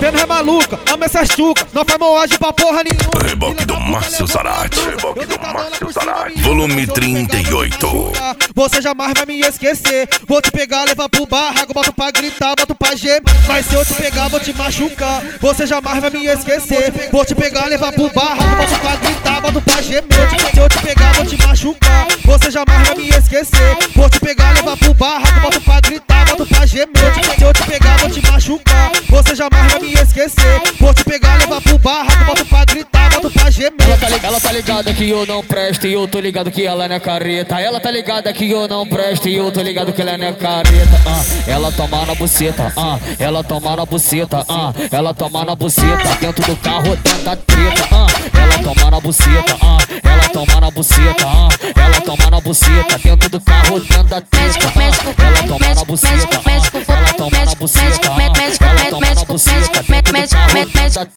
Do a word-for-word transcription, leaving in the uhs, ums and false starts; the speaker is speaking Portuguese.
vendo é maluca, ama essas chuca, não faz moagem pra porra nenhuma. Reboque do Márcio Zarate. Reboque do Márcio Zarate. Volume trinta e oito. Você jamais vai me esquecer. Vou te pegar, levar pro barraco, boto pra gritar, boto pra gemer. Mas se eu te pegar, vou te machucar. Você jamais vai me esquecer. Vou te pegar, levar pro barraco, boto pra gritar, boto pra gemer. Se eu te pegar, vou te machucar. Você jamais vai me esquecer. Vou te pegar, levar pro barraco, boto pra gritar, boto pra gemer. Se eu te pegar, vou te machucar. Você jamais vai me esquecer. Vou te pegar, levar pro barraco, boto pra gritar, boto pra gemer. Ela tá, ela tá ligada que eu não presto e eu tô ligado que ela não é careta. Ela tá ligada que eu não presto e eu tô ligado que ela não é careta. Ah, ela toma na buceta, ah, ela toma na buceta, ah, ela toma na buceta dentro do carro, dentro da treta. Ah, ela toma na buceta, ah, ela toma na buceta, ah, ela toma na buceta dentro do carro, dentro da treta. Ah, ela toma na buceta, ah, ela toma na buceta, ah, ela toma na buceta dentro do carro, dentro da